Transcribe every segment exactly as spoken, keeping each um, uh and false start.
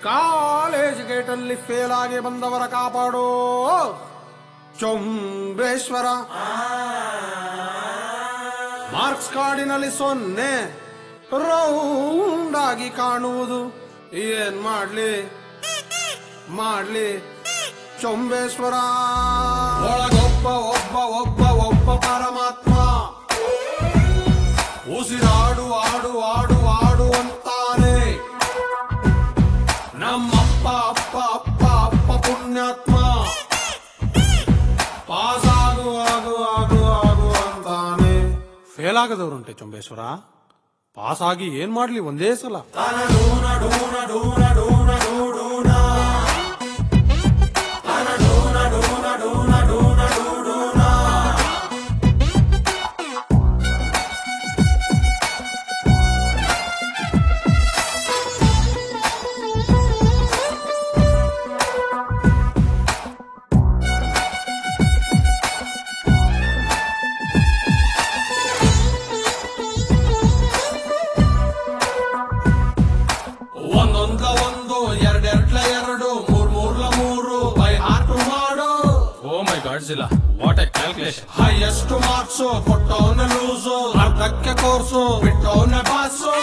College ಗೇಟಲ್ಲಿ fail ಆಗಿ ಬಂದವರ ಕಾಪಾಡೋ ಚೊಂಬೇಶ್ವರ. ಮಾರ್ಕ್ಸ್ ಕಾರ್ಡಿನಲ್ಲಿ ಸೊನ್ನೆ ರೌಂಡ್ ಆಗಿ ಕಾಣುವುದು ಏನ್ ಮಾಡ್ಲಿ ಮಾಡ್ಲಿ ಚೊಂಬೇಶ್ವರ. ಒಳಗೊಬ್ಬ ಒಬ್ಬ ಒಬ್ಬ ಒಬ್ಬ ಪರಮಾತ್ಮ ಉಸಿರಾಡು ಆಡು ಆಡು ಆಡು ಅಂತಾನೆ. ನಮ್ಮಪ್ಪ ಅಪ್ಪ ಅಪ್ಪ ಅಪ್ಪ ಪುಣ್ಯಾತ್ಮ ಪಾಸ್ ಆಗು ಆಗು ಆಗು ಆಗು ಅಂತಾನೆ. ಫೇಲ್ ಆಗದವ್ರುಂಟೆ ಚೊಂಬೇಶ್ವರ, ಪಾಸ್ ಆಗಿ ಏನ್ ಮಾಡ್ಲಿ ಒಂದೇ ಸಲ. ಒಂದೊಂದ್ಲ ಒಂದು ಎರಡೆರಡ್ಲ ಎರಡು ಮೂರ್ ಮೂರ್ಲ ಮೂರು ಬೈ ಹಾರ್ಟ್ ಮಾಡು. ಓ ಮೈ ಗಾಡ್ ಜಿಲ್ಲಾ, what a calculation. Highest marks ಕೊಟ್ಟವನ ಲೂಸು, ಅರ್ಧಕ್ಕೆ ಕೋರ್ಸು ಬಿಟ್ಟವನ ಬಾಸು.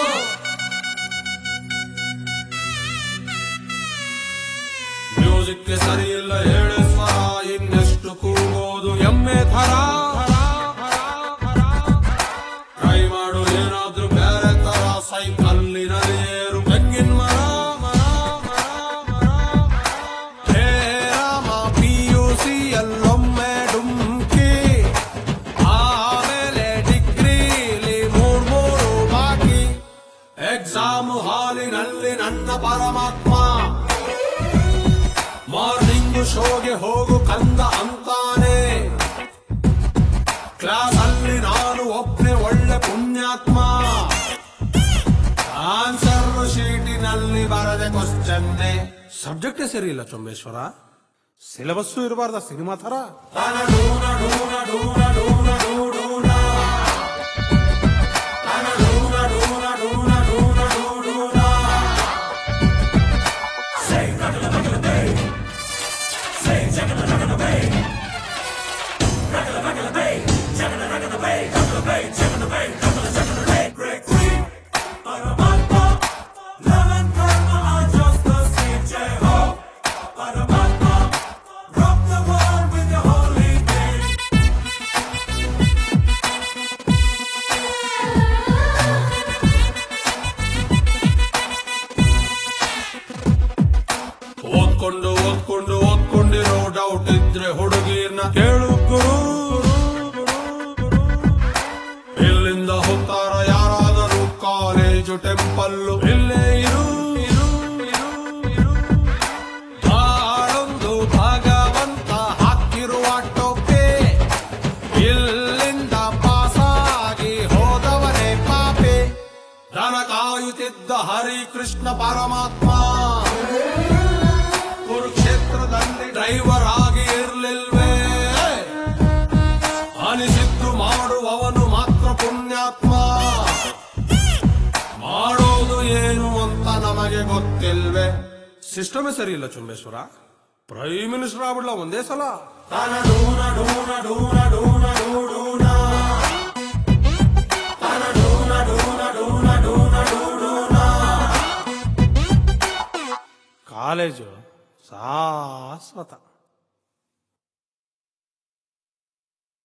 ಮ್ಯೂಸಿಕ್ ಸರಿ ಇಲ್ಲ ಹೇಳಿ ಸ್ವರ, ಇನ್ನೆಷ್ಟು ಕೂಗೋದು ಎಮ್ಮೆ ಥರ. ಟ್ರೈ ಮಾಡು ಏನಾದ್ರೂ ಬೇರೆ ತರ, ಸೈಕಲ್ಲಿನಲ್ಲಿ ಏರು ತೆಂಗಿನ ಮರ. ಹೇ ರಾಮ ಪಿ ಯು ಸಿ ಎಲ್ಲೊಮ್ಮೆ ಡುಮ್ಕಿ, ಆಮೇಲೆ ಡಿಗ್ರಿಲಿ ಮೂರ್ ಮೂರು ಬಾಕಿ. ಎಕ್ಸಾಮ್ ಹಾಲಿನಲ್ಲಿ ನನ್ನ ಪರಮಾತ್ಮ ಮಾರ್ನಿಂಗ್ ಶೋಗೆ ಹೋಗು ಕಂದ ಅಂತಾನೆ. ಕ್ಲಾಸ್ ಅಲ್ಲಿ ನಾನು ಒಬ್ಬನೇ ಒಳ್ಳೆ ಪುಣ್ಯಾತ್ಮ. ಆನ್ಸರ್ ಶೀಟಿನಲ್ಲಿ ಬರದೆ ಕ್ವಶ್ಚನ್ನೇ. ಸಬ್ಜೆಕ್ಟೇ ಸರಿ ಇಲ್ಲ ಚೊಂಬೇಶ್ವರ, ಸಿಲೆಬಸ್ಸು ಇರಬಾರ್ದ ಸಿನಿಮಾ ತರ. ಓದ್ಕೊಂಡು ಓದ್ಕೊಂಡು ಓದ್ಕೊಂಡಿರೋ ಡೌಟ್ ಇದ್ರೆ ಹುಡುಗಿರ್ನ ಕೇಳು ಗುರು. ಇಲ್ಲಿಂದ ಹೋಗ್ತಾರ ಯಾರಾದರೂ ಕಾಲೇಜು ಟೆಂಪಲ್ಲು, ಇಲ್ಲೇ ಇರು. ತಾಳೊಂದು ಭಗವಂತ ಹಾಕಿರುವ ಟೋಪೆ, ಇಲ್ಲಿಂದ ಪಾಸಾಗಿ ಹೋದವನೇ ಪಾಪೆ. ದನ ಕಾಯುತ್ತಿದ್ದ ಹರಿ ಕೃಷ್ಣ ಪರಮಾತ್ಮ ಕುರುಕ್ಷೇತ್ರದಲ್ಲಿ ಡ್ರೈವರ್ ಆಗಿ ಇರ್ಲಿಲ್ವೇ. ಅನಿಸಿದ್ದು ಮಾಡುವವನು ಮಾತ್ರ ಪುಣ್ಯಾತ್ಮ. ಮಾಡೋದು ಏನು ಅಂತ ನಮಗೆ ಗೊತ್ತಿಲ್ವೇ. ಸಿಸ್ಟಮೇ ಸರಿ ಇಲ್ಲ ಚೊಂಬೇಶ್ವರ, ಪ್ರೈಮ್ ಮಿನಿಸ್ಟರ್ ಆಗ್ಬಿಡ್ಲ ಒಂದೇ ಸಲ. ಕಾಲೇಜು ಶಾಶ್ವತ.